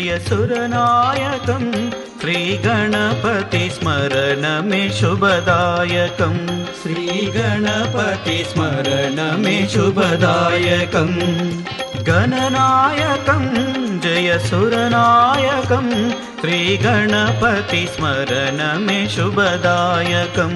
जयसुरनायकं श्रीगणपतिस्मरणमे शुभदायकं श्रीगणपतिस्मरणमे शुभदायकं गणनायकं जयसुरनायकं श्रीगणपतिस्मरणमे शुभदायकं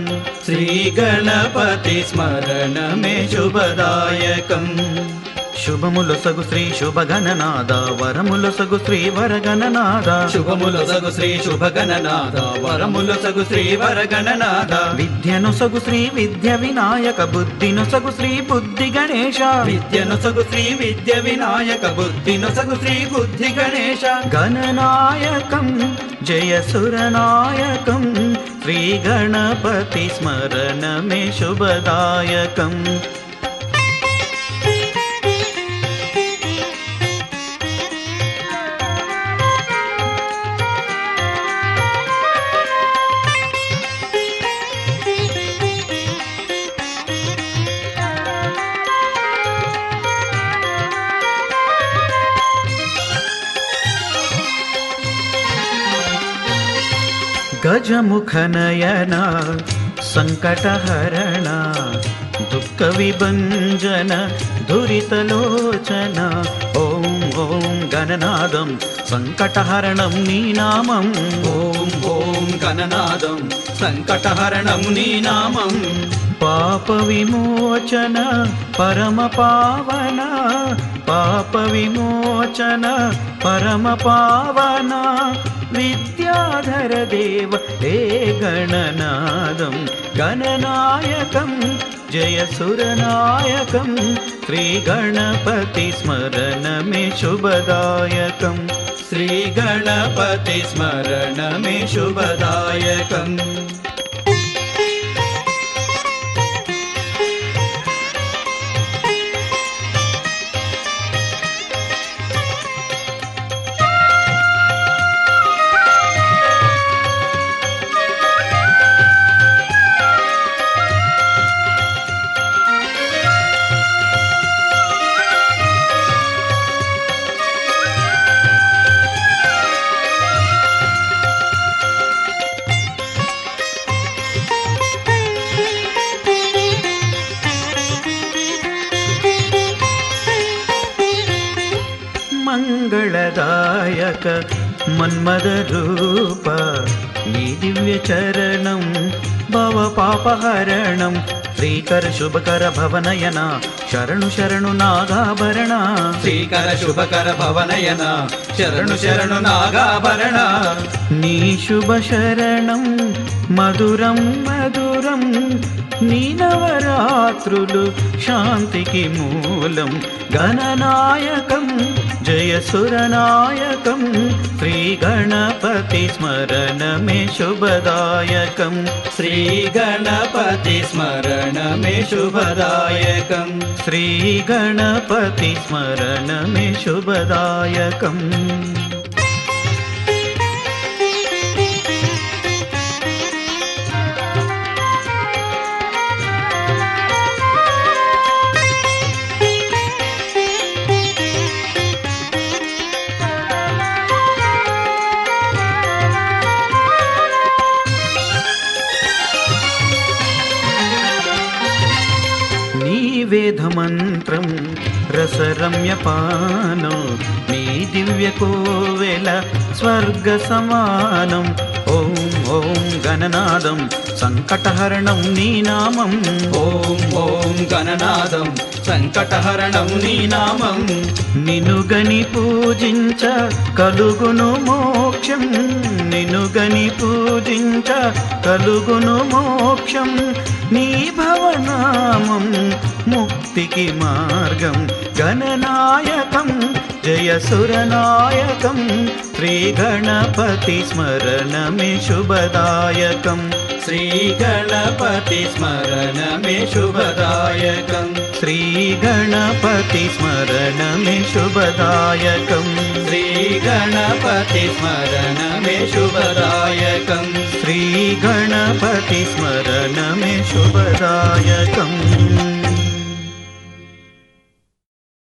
श्रीगणपतिस्मरणमे शुभदायकं शुभमुलसगु श्री शुभगणनाद वरमुलसगु श्री वरगणनाद शुभमुलसगु श्री शुभगणनाद वरमुलसगु श्री वरगणनाद विद्यनुसगु श्री विद्य विनायक बुद्धिनुसगु श्री बुद्धि गणेश विद्यनुसगु श्री विद्य विनायक बुद्धिनुसगु श्री बुद्धि गणेश गणनायकं जयसुरनायकं श्रीगणपतिस्मरणमे शुभदायकं गजमुखनयन संकटहरण दुःखविभञ्जन दुरितलोचन ॐ ॐ गणनादं संकटहरणं नीनामं ॐ ॐ गणनादं संकटहरणं नीनामं पापविमोचन परमपावन पापविमोचन परमपावन विद्याधर देव हे गणनादं गणनायकं जयसुरनायकं श्रीगणपतिस्मरणमे शुभदायकं श्रीगणपतिस्मरणमे शुभदायकं मंगलदायक मन्मदरूप नी दिव्यचरणं भवपापहरणं श्रीकर शुभकर भवनयन शरणु शरणु नागाभरण श्रीकर शुभकर भवनयन शरणु शरणु नागाभरण नी शुभ शरणं मधुरं मधुरं नी नवरात्रुलु शांतिकी मूलं गणनायकं जयसुरनायकं श्रीगणपतिस्मरणमे शुभदायकं श्रीगणपतिस्मरणमे शुभदायकं श्रीगणपतिस्मरणमे शुभदायकं वेदमन्त्रं रसरम्यपानो नी दिव्यकोवेल स्वर्गसमानं ॐ ॐ गणनादं संकटहरणं नीनामं ॐ ॐ गणनादं संकटहरणं नीनामं निनुगनि पूजिंच कलुगुनु मोक्षं निनुगनि पूजिंच कलुगुनु मोक्षं नी भवनामं मुक्तिकी मार्गं गणनायकं जयसुरनायकं श्रीगणपतिस्मरणमे शुभदायकं श्रीगणपतिस्मरणमे शुभदायकं श्रीगणपतिस्मरणमे शुभदायकं श्रीगणपतिस्मरणमे शुभदायकं श्रीगणपतिस्मरणमे शुभदायकम्